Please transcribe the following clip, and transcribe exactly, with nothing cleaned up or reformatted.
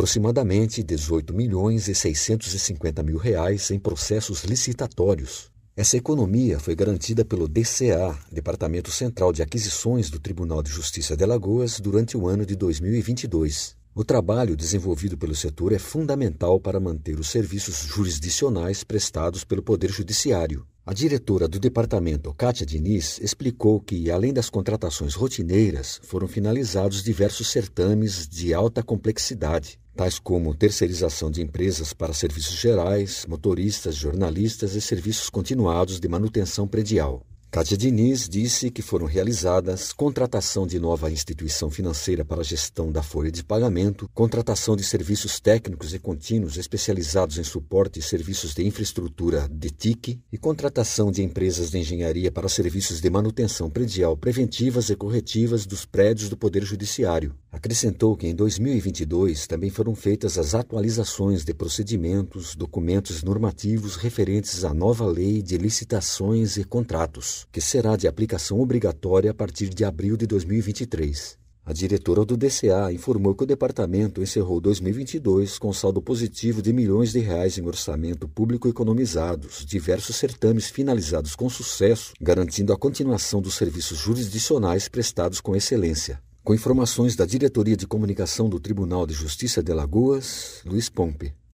aproximadamente dezoito milhões e seiscentos e cinquenta mil reais em processos licitatórios. Essa economia foi garantida pelo D C A, Departamento Central de Aquisições do Tribunal de Justiça de Alagoas, durante o ano de dois mil e vinte e dois. O trabalho desenvolvido pelo setor é fundamental para manter os serviços jurisdicionais prestados pelo Poder Judiciário. A diretora do departamento, Kátia Diniz, explicou que, além das contratações rotineiras, foram finalizados diversos certames de alta complexidade, tais como terceirização de empresas para serviços gerais, motoristas, jornalistas e serviços continuados de manutenção predial. Kátia Diniz disse que foram realizadas contratação de nova instituição financeira para a gestão da folha de pagamento, contratação de serviços técnicos e contínuos especializados em suporte e serviços de infraestrutura de T I C e contratação de empresas de engenharia para serviços de manutenção predial preventivas e corretivas dos prédios do Poder Judiciário. Acrescentou que em dois mil e vinte e dois também foram feitas as atualizações de procedimentos, documentos normativos referentes à nova lei de licitações e contratos, que será de aplicação obrigatória a partir de abril de dois mil e vinte e três. A diretora do D C A informou que o departamento encerrou dois mil e vinte e dois com saldo positivo de milhões de reais em orçamento público economizados, diversos certames finalizados com sucesso, garantindo a continuação dos serviços jurisdicionais prestados com excelência. Com informações da Diretoria de Comunicação do Tribunal de Justiça de Alagoas, Luiz Pompe.